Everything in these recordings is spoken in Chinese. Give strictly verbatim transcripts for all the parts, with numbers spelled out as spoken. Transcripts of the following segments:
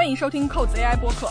欢迎收听扣子 A I 播客。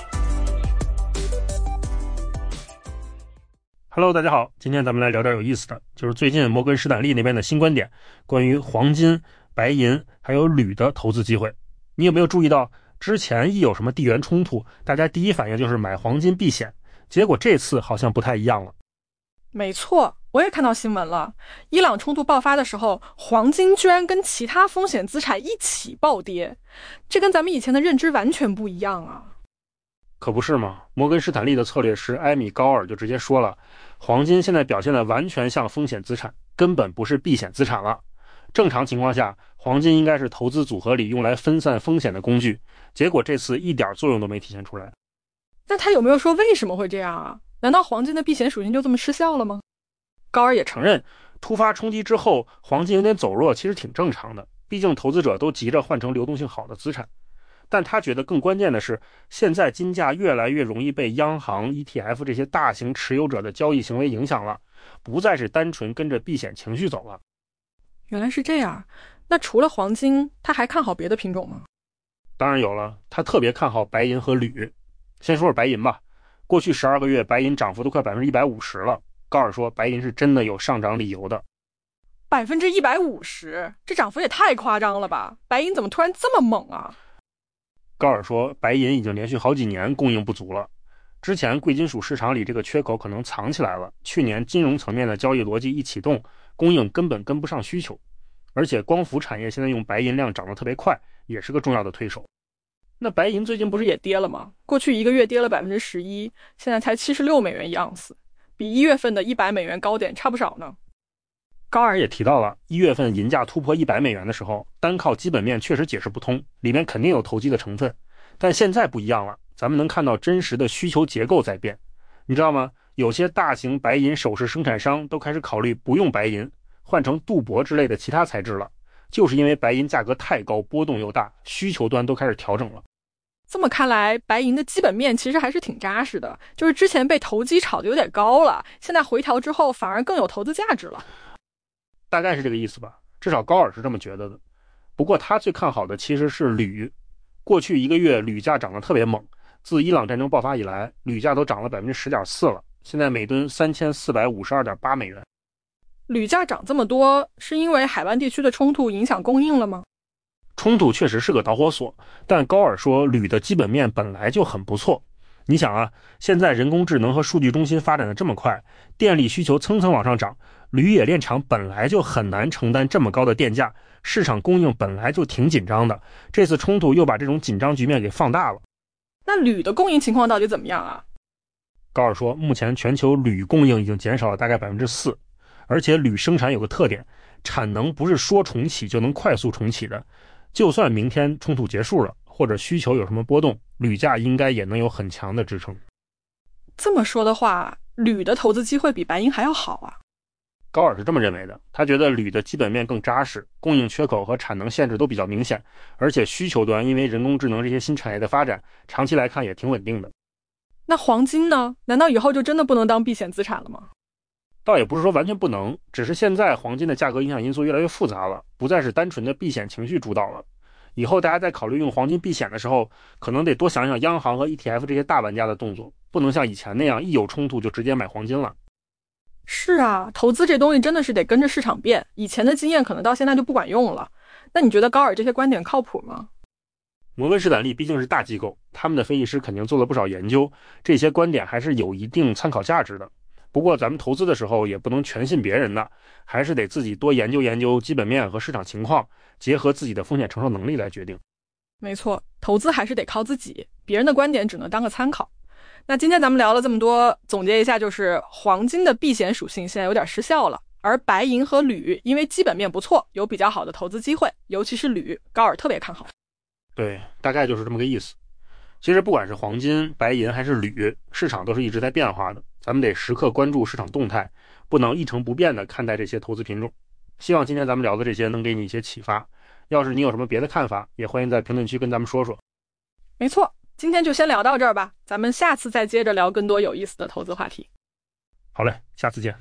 Hello， 大家好，今天咱们来聊点有意思的，就是最近摩根士丹利那边的新观点，关于黄金、白银还有铝的投资机会。你有没有注意到，之前一有什么地缘冲突，大家第一反应就是买黄金避险，结果这次好像不太一样了。 没错，我也看到新闻了，伊朗冲突爆发的时候，黄金居然跟其他风险资产一起暴跌，这跟咱们以前的认知完全不一样啊。 可不是吗？摩根士丹利的策略师埃米高尔就直接说了，黄金现在表现的完全像风险资产，根本不是避险资产了。正常情况下，黄金应该是投资组合里用来分散风险的工具，结果这次一点作用都没体现出来。 那他有没有说为什么会这样啊？难道黄金的避险属性就这么失效了吗？高尔也承认， 突发冲击之后黄金有点走弱其实挺正常的，毕竟投资者都急着换成流动性好的资产。但他觉得更关键的是，现在金价越来越容易被央行、E T F 这些大型持有者的交易行为影响了，不再是单纯跟着避险情绪走了。 原来是这样，那除了黄金，他还看好别的品种吗？ 当然有了，他特别看好白银和铝。先说说白银吧，过去十二个月白银涨幅都快 百分之一百五十 了，高尔说白银是真的有上涨理由的。 百分之一百五十，这涨幅也太夸张了吧，白银怎么突然这么猛啊？ 高尔说白银已经连续好几年供应不足了，之前贵金属市场里这个缺口可能藏起来了，去年金融层面的交易逻辑一启动，供应根本跟不上需求，而且光伏产业现在用白银量涨得特别快，也是个重要的推手。 那白银最近不是也跌了吗？过去一个月跌了 百分之十一， 现在才七十六美元一盎司，比一月份的一百美元高点差不少呢。 高尔也提到了，一月份银价突破一百美元的时候，单靠基本面确实解释不通，里面肯定有投机的成分。但现在不一样了，咱们能看到真实的需求结构在变。你知道吗？有些大型白银首饰生产商都开始考虑不用白银，换成镀铂之类的其他材质了，就是因为白银价格太高，波动又大，需求端都开始调整了。 这么看来，白银的基本面其实还是挺扎实的，就是之前被投机炒得有点高了，现在回调之后反而更有投资价值了。 大概是这个意思吧，至少高尔是这么觉得的。不过他最看好的其实是铝，过去一个月铝价涨得特别猛，自伊朗战争爆发以来，铝价都涨了 百分之十点四 了，现在每吨三千四百五十二点八美元。 铝价涨这么多，是因为海湾地区的冲突影响供应了吗？ 冲突确实是个导火索，但高尔说铝的基本面本来就很不错。你想啊，现在人工智能和数据中心发展的这么快，电力需求蹭蹭往上涨，铝冶炼厂本来就很难承担这么高的电价，市场供应本来就挺紧张的，这次冲突又把这种紧张局面给放大了。 那铝的供应情况到底怎么样啊？ 高尔说，目前全球铝供应已经减少了大概 百分之四， 而且铝生产有个特点，产能不是说重启就能快速重启的，就算明天冲突结束了，或者需求有什么波动，铝价应该也能有很强的支撑。 这么说的话，铝的投资机会比白银还要好啊？ 高尔是这么认为的，他觉得铝的基本面更扎实，供应缺口和产能限制都比较明显，而且需求端因为人工智能这些新产业的发展，长期来看也挺稳定的。 那黄金呢？难道以后就真的不能当避险资产了吗？ 倒也不是说完全不能，只是现在黄金的价格影响因素越来越复杂了，不再是单纯的避险情绪主导了。以后大家在考虑用黄金避险的时候，可能得多想想央行和 E T F 这些大玩家的动作，不能像以前那样一有冲突就直接买黄金了。 是啊，投资这东西真的是得跟着市场变，以前的经验可能到现在就不管用了。那你觉得高尔这些观点靠谱吗？ 摩根士丹利毕竟是大机构，他们的分析师肯定做了不少研究，这些观点还是有一定参考价值的。不过咱们投资的时候也不能全信别人的，还是得自己多研究研究基本面和市场情况，结合自己的风险承受能力来决定。 没错，投资还是得靠自己，别人的观点只能当个参考。那今天咱们聊了这么多，总结一下就是黄金的避险属性现在有点失效了，而白银和铝因为基本面不错，有比较好的投资机会，尤其是铝，高尔特别看好。 对，大概就是这么个意思。其实不管是黄金、白银还是铝，市场都是一直在变化的，咱们得时刻关注市场动态，不能一成不变的看待这些投资品种。希望今天咱们聊的这些能给你一些启发，要是你有什么别的看法，也欢迎在评论区跟咱们说说。 没错，今天就先聊到这儿吧，咱们下次再接着聊更多有意思的投资话题。 好嘞，下次见。